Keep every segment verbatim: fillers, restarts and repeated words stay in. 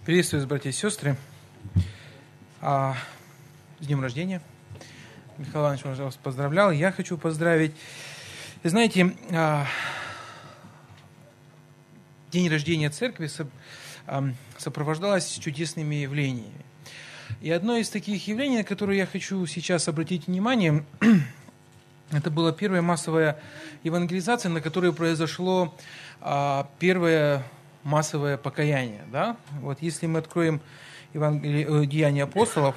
Приветствую вас, братья и сестры. А, с днем рождения. Михаил Иванович уже вас поздравлял. Я хочу поздравить. И знаете, а, день рождения церкви со, а, сопровождалось чудесными явлениями. И одно из таких явлений, на которое я хочу сейчас обратить внимание, это была первая массовая евангелизация, на которой произошло а, первое массовое покаяние. Да? Вот если мы откроем Евангелие, Деяния апостолов,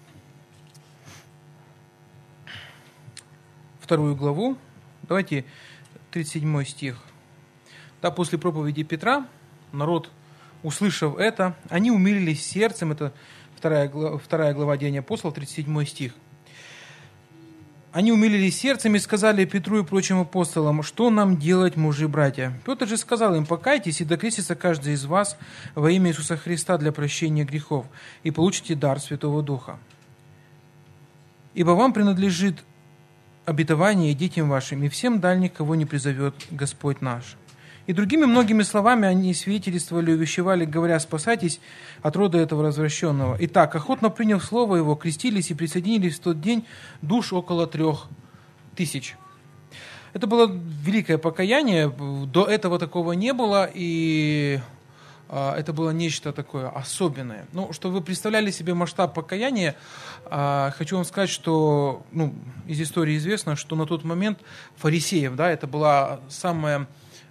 вторую главу, давайте тридцать седьмой стих. Да, после проповеди Петра народ, услышав это, они умилились сердцем. Это вторая глава, вторая глава Деяния апостолов, тридцать седьмой стих. Они умилились сердцем и сказали Петру и прочим апостолам: что нам делать, мужи и братья? Петр же сказал им: покайтесь и докрестится каждый из вас во имя Иисуса Христа для прощения грехов, и получите дар Святого Духа. Ибо вам принадлежит обетование детям вашим и всем дальних, кого не призовет Господь наш. И другими многими словами они свидетельствовали и увещевали, говоря: спасайтесь от рода этого развращенного. Итак, охотно приняв слово его, крестились и присоединились в тот день душ около трех тысяч. Это было великое покаяние, до этого такого не было, и а, это было нечто такое особенное. Ну, чтобы вы представляли себе масштаб покаяния, а, хочу вам сказать, что ну, из истории известно, что на тот момент фарисеев, да, это была самая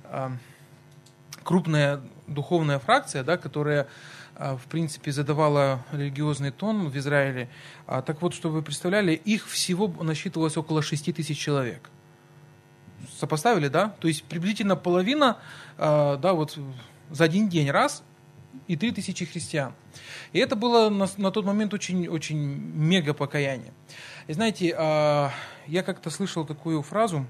крупная духовная фракция, да, которая, в принципе, задавала религиозный тон в Израиле. Так вот, чтобы вы представляли, их всего насчитывалось около шести тысяч человек. Сопоставили, да? То есть приблизительно половина, да, вот за один день раз, и три тысячи христиан. И это было на, на тот момент очень, очень мега покаяние. И знаете, я как-то слышал такую фразу,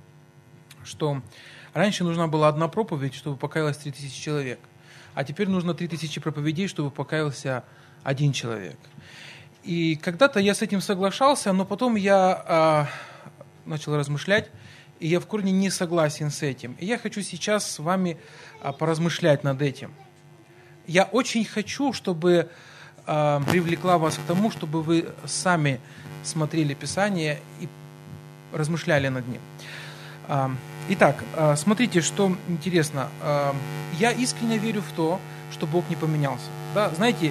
что раньше нужна была одна проповедь, чтобы покаялось три тысячи человек, а теперь нужно три тысячи проповедей, чтобы покаялся один человек. И когда-то я с этим соглашался, но потом я а, начал размышлять, и я в корне не согласен с этим. И я хочу сейчас с вами а, поразмышлять над этим. Я очень хочу, чтобы а, привлекла вас к тому, чтобы вы сами смотрели Писание и размышляли над ним. Итак, смотрите, что интересно. Я искренне верю в то, что Бог не поменялся. Да, знаете,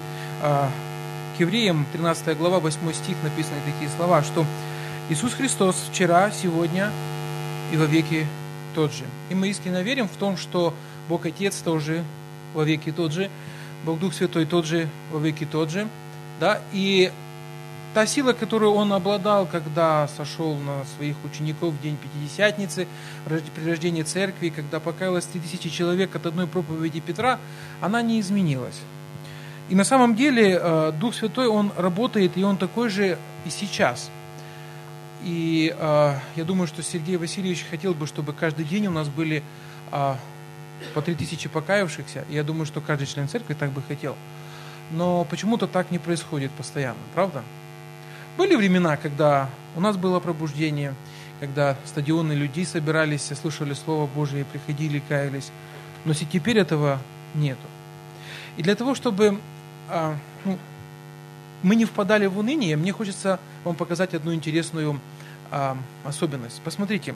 к Евреям тринадцатая глава, восьмой стих написаны такие слова, что Иисус Христос вчера, сегодня и во веки тот же. И мы искренне верим в том, что Бог Отец тоже во веки тот же, Бог Дух Святой тот же, во веки тот же. Да, и та сила, которую он обладал, когда сошел на своих учеников в день Пятидесятницы, при рождении церкви, когда покаялось три тысячи человек от одной проповеди Петра, она не изменилась. И на самом деле Дух Святой, он работает, и он такой же и сейчас. И я думаю, что Сергей Васильевич хотел бы, чтобы каждый день у нас были по три тысячи покаявшихся. И я думаю, что каждый член церкви так бы хотел. Но почему-то так не происходит постоянно, правда? Были времена, когда у нас было пробуждение, когда стадионы людей собирались, слушали Слово Божие, приходили, каялись. Но теперь этого нету. И для того, чтобы а, ну, мы не впадали в уныние, мне хочется вам показать одну интересную а, особенность. Посмотрите,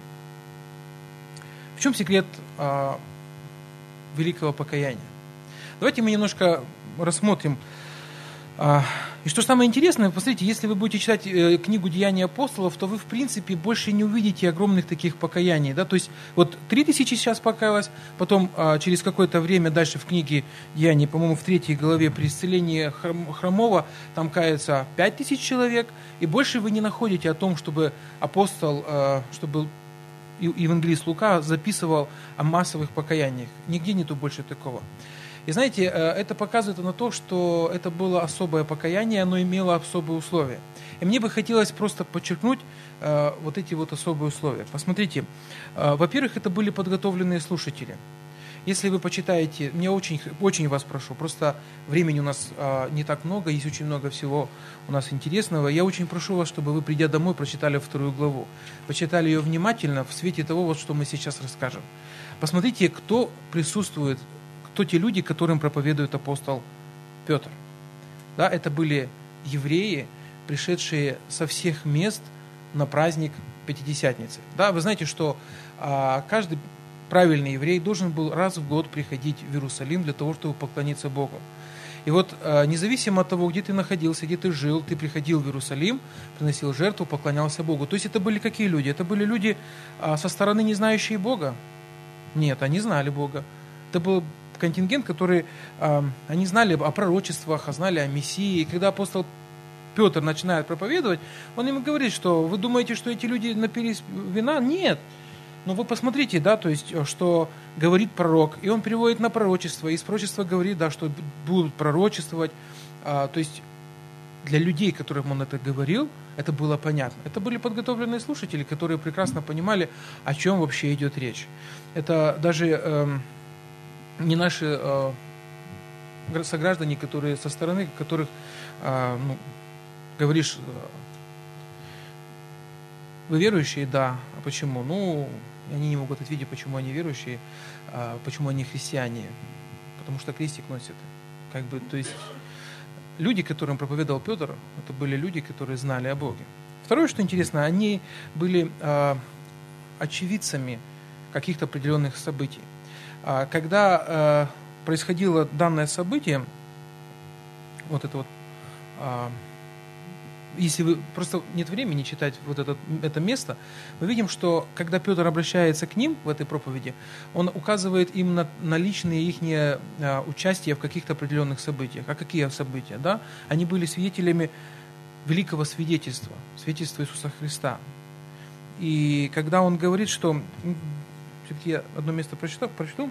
в чем секрет а, великого покаяния. Давайте мы немножко рассмотрим. И что самое интересное, посмотрите, если вы будете читать книгу «Деяния апостолов», то вы, в принципе, больше не увидите огромных таких покаяний. Да? То есть, вот три тысячи сейчас покаялось, потом через какое-то время дальше в книге «Деяний», по-моему, в третьей главе при исцелении хромого, там кается пять тысяч человек, и больше вы не находите о том, чтобы апостол, чтобы евангелист Лука записывал о массовых покаяниях. Нигде нету больше такого. И знаете, это показывает на то, что это было особое покаяние, оно имело особые условия. И мне бы хотелось просто подчеркнуть э, вот эти вот особые условия. Посмотрите, э, во-первых, это были подготовленные слушатели. Если вы почитаете, мне очень, очень вас прошу, просто времени у нас э, не так много, есть очень много всего у нас интересного. Я очень прошу вас, чтобы вы, придя домой, прочитали вторую главу. Почитали ее внимательно в свете того, вот, что мы сейчас расскажем. Посмотрите, кто присутствует, кто те люди, которым проповедует апостол Петр. Да, это были евреи, пришедшие со всех мест на праздник Пятидесятницы. Да, вы знаете, что а, каждый правильный еврей должен был раз в год приходить в Иерусалим для того, чтобы поклониться Богу. И вот а, независимо от того, где ты находился, где ты жил, ты приходил в Иерусалим, приносил жертву, поклонялся Богу. То есть это были какие люди? Это были люди а, со стороны не знающие Бога? Нет, они знали Бога. Это был контингент, который, а, они знали о пророчествах, знали о Мессии. И когда апостол Петр начинает проповедовать, он им говорит, что вы думаете, что эти люди напились вина? Нет. Но вы посмотрите, да, то есть, что говорит пророк, и он переводит на пророчество, и из пророчества говорит, да, что будут пророчествовать. А, то есть, для людей, которым он это говорил, это было понятно. Это были подготовленные слушатели, которые прекрасно понимали, о чем вообще идет речь. Это даже э, не наши э, сограждане, которые со стороны, которых э, ну, говоришь, вы верующие? Да. А почему? Ну, они не могут ответить, почему они верующие, а почему они христиане. Потому что крестик носят. Как бы, то есть, люди, которым проповедовал Петр, это были люди, которые знали о Боге. Второе, что интересно, они были а, очевидцами каких-то определенных событий. А, когда а, происходило данное событие, вот это вот, а, если вы просто нет времени читать вот это, это место, мы видим, что когда Петр обращается к ним в этой проповеди, он указывает им на, на личное их а, участие в каких-то определенных событиях. А какие события? Да? Они были свидетелями великого свидетельства, свидетельства Иисуса Христа. И когда он говорит, что... Все-таки я одно место прочитал, прочту.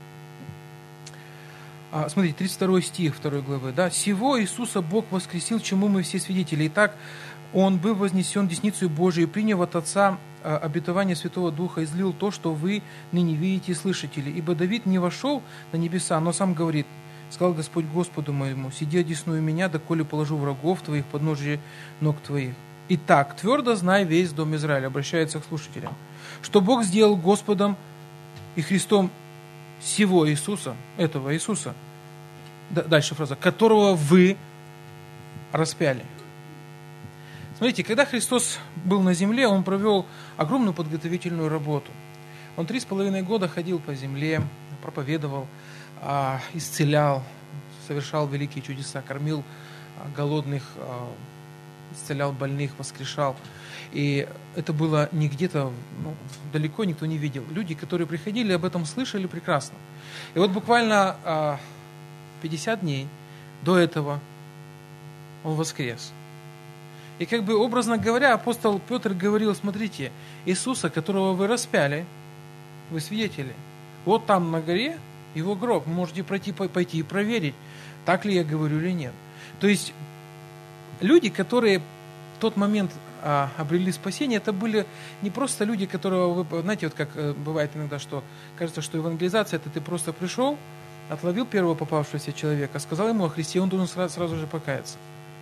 А, смотрите, тридцать второй стих второй главы. Да? «Сего Иисуса Бог воскресил, чему мы все свидетели. Итак, Он был вознесен десницею Божией, приняв от Отца а, обетование Святого Духа, излил то, что вы ныне видите и слышите. Ибо Давид не вошел на небеса, но сам говорит, сказал Господь Господу моему, сиди одесную меня, доколе положу врагов твоих под ножи ног твоих. Итак, твердо знай весь дом Израиля», обращается к слушателям, «что Бог сделал Господом и Христом сего Иисуса, этого Иисуса». Дальше фраза, «которого вы распяли». Смотрите, когда Христос был на земле, Он провел огромную подготовительную работу. Он три с половиной года ходил по земле, проповедовал, исцелял, совершал великие чудеса, кормил голодных, исцелял больных, воскрешал. И это было не где-то, ну, далеко никто не видел. Люди, которые приходили, об этом слышали прекрасно. И вот буквально пятьдесят дней до этого Он воскрес. И как бы образно говоря, апостол Петр говорил, смотрите, Иисуса, которого вы распяли, вы свидетели. Вот там на горе Его гроб. Вы можете пройти, пойти и проверить, так ли я говорю или нет. То есть люди, которые в тот момент а, обрели спасение, это были не просто люди, которые, вы, знаете, вот как бывает иногда, что кажется, что евангелизация, это ты просто пришел, отловил первого попавшегося человека, сказал ему о Христе, и он должен сразу, сразу же покаяться.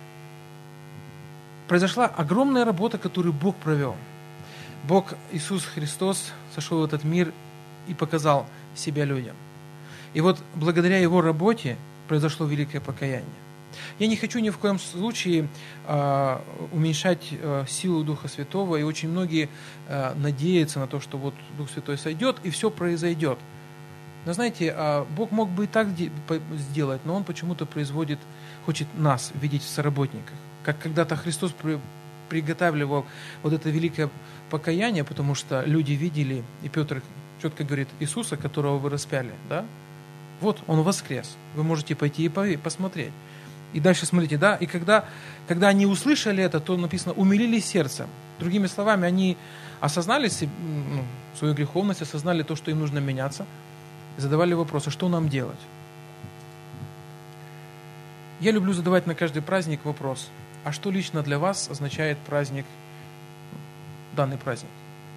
Произошла огромная работа, которую Бог провел. Бог, Иисус Христос, сошел в этот мир и показал себя людям. И вот благодаря Его работе произошло великое покаяние. Я не хочу ни в коем случае э, уменьшать э, силу Духа Святого, и очень многие э, надеются на то, что вот Дух Святой сойдет, и все произойдет. Но знаете, э, Бог мог бы и так сделать, но Он почему-то производит, хочет нас видеть в соработниках. Как когда-то Христос при, приготавливал вот это великое покаяние, потому что люди видели, и Петр четко говорит, Иисуса, которого вы распяли, да? Вот, Он воскрес. Вы можете пойти и посмотреть. И дальше смотрите, да, и когда, когда они услышали это, то написано, умилились сердцем. Другими словами, они осознали ну, свою греховность, осознали то, что им нужно меняться, и задавали вопросы, что нам делать. Я люблю задавать на каждый праздник вопрос, а что лично для вас означает праздник, данный праздник?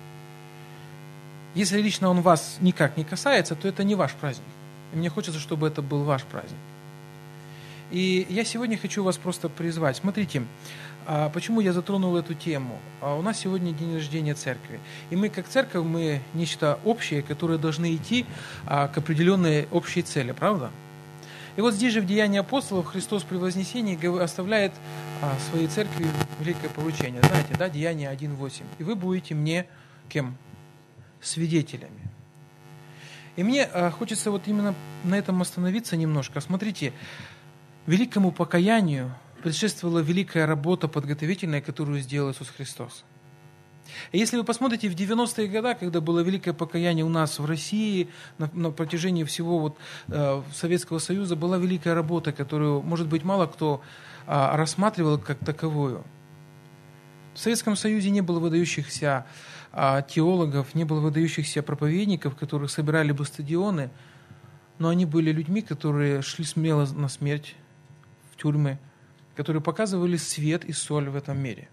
Если лично он вас никак не касается, то это не ваш праздник. И мне хочется, чтобы это был ваш праздник. И я сегодня хочу вас просто призвать. Смотрите, почему я затронул эту тему. У нас сегодня день рождения церкви. И мы, как церковь, мы нечто общее, которое должны идти к определенной общей цели, правда? И вот здесь же в Деянии апостолов Христос при вознесении оставляет а, своей церкви великое поручение. Знаете, да, Деяние один восемь. «И вы будете мне кем? Свидетелями». И мне а, хочется вот именно на этом остановиться немножко. Смотрите, великому покаянию предшествовала великая работа подготовительная, которую сделал Иисус Христос. И если вы посмотрите в девяностые годы, когда было великое покаяние у нас в России, на, на протяжении всего вот, э, Советского Союза, была великая работа, которую, может быть, мало кто э, рассматривал как таковую. В Советском Союзе не было выдающихся э, теологов, не было выдающихся проповедников, которых собирали бы стадионы, но они были людьми, которые шли смело на смерть, в тюрьмы, которые показывали свет и соль в этом мире.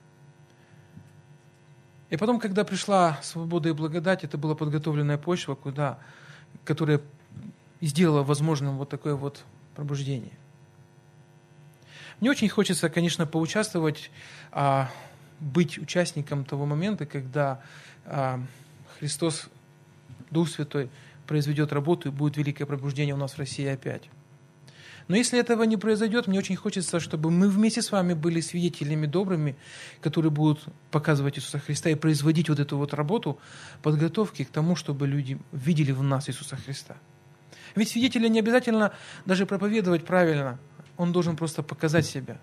И потом, когда пришла свобода и благодать, это была подготовленная почва, куда, которая сделала возможным вот такое вот пробуждение. Мне очень хочется, конечно, поучаствовать, а, быть участником того момента, когда а, Христос, Дух Святой, произведет работу и будет великое пробуждение у нас в России опять. Но если этого не произойдет, мне очень хочется, чтобы мы вместе с вами были свидетелями добрыми, которые будут показывать Иисуса Христа и производить вот эту вот работу подготовки к тому, чтобы люди видели в нас Иисуса Христа. Ведь свидетеля не обязательно даже проповедовать правильно, он должен просто показать себя,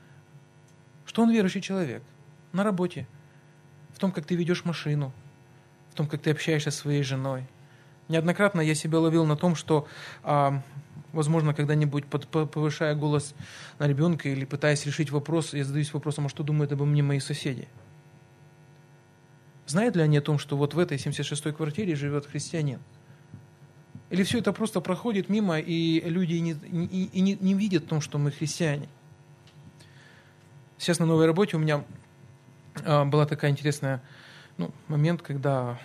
что он верующий человек на работе, в том, как ты ведешь машину, в том, как ты общаешься со своей женой. Неоднократно я себя ловил на том, что, а, возможно, когда-нибудь под, повышая голос на ребенка или пытаясь решить вопрос, я задаюсь вопросом, а что думают обо мне мои соседи? Знают ли они о том, что вот в этой семьдесят шестой квартире живет христианин? Или все это просто проходит мимо, и люди не, и, и не, не видят о том, что мы христиане? Сейчас на новой работе у меня а, была такая интересная ну, момент, когда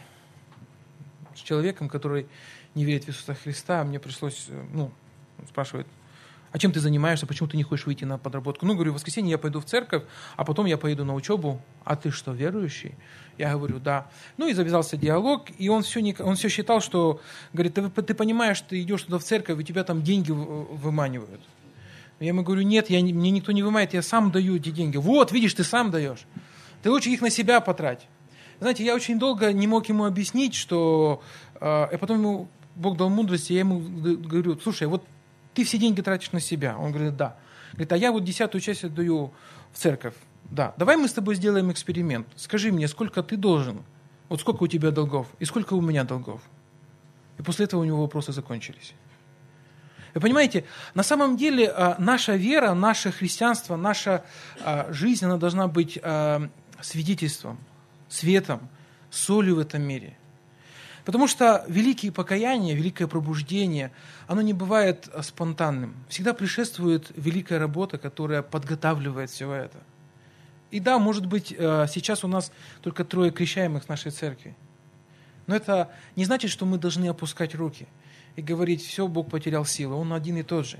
с человеком, который не верит в Иисуса Христа, мне пришлось, ну, спрашивать, а чем ты занимаешься, почему ты не хочешь выйти на подработку? Ну, говорю, в воскресенье я пойду в церковь, а потом я поеду на учебу. А ты что, верующий? Я говорю, да. Ну, и завязался диалог, и он все, не, он все считал, что, говорит, ты, ты понимаешь, ты идешь туда в церковь, и тебя там деньги выманивают. Я ему говорю, нет, я, мне никто не выманивает, я сам даю эти деньги. Вот, видишь, ты сам даешь. Ты лучше их на себя потрать. Знаете, я очень долго не мог ему объяснить, что... Э, и потом ему Бог дал мудрость, и я ему говорю, слушай, вот ты все деньги тратишь на себя. Он говорит, да. Говорит, а я вот десятую часть отдаю в церковь. Да. Давай мы с тобой сделаем эксперимент. Скажи мне, сколько ты должен, вот сколько у тебя долгов, и сколько у меня долгов. И после этого у него вопросы закончились. Вы понимаете, на самом деле э, наша вера, наше христианство, наша э, жизнь, она должна быть э, свидетельством, светом, солью в этом мире. Потому что великие покаяния, великое пробуждение, оно не бывает спонтанным. Всегда предшествует великая работа, которая подготавливает все это. И да, может быть, сейчас у нас только трое крещаемых в нашей церкви. Но это не значит, что мы должны опускать руки и говорить, все, Бог потерял силу, Он один и тот же.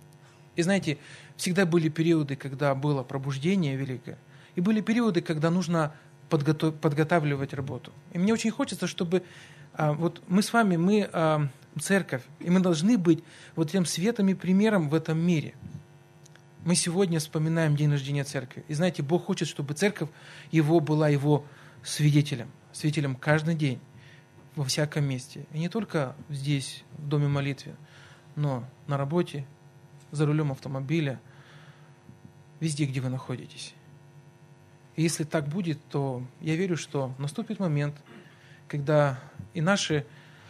И знаете, всегда были периоды, когда было пробуждение великое, и были периоды, когда нужно подготов- подготавливать работу. И мне очень хочется, чтобы а, вот мы с вами, мы а, церковь, и мы должны быть вот тем светом и примером в этом мире. Мы сегодня вспоминаем день рождения церкви. И знаете, Бог хочет, чтобы церковь его была его свидетелем, свидетелем каждый день, во всяком месте. И не только здесь, в доме молитвы, но на работе, за рулем автомобиля, везде, где вы находитесь. И если так будет, то я верю, что наступит момент, когда и наши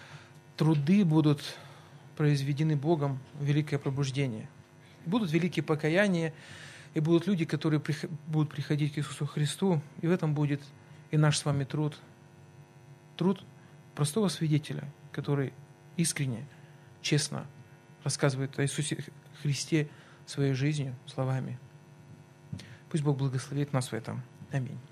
труды будут произведены Богом в великое пробуждение. Будут великие покаяния, и будут люди, которые будут приходить к Иисусу Христу, и в этом будет и наш с вами труд. Труд простого свидетеля, который искренне, честно рассказывает о Иисусе Христе своей жизнью, словами. Пусть Бог благословит нас в этом. Аминь.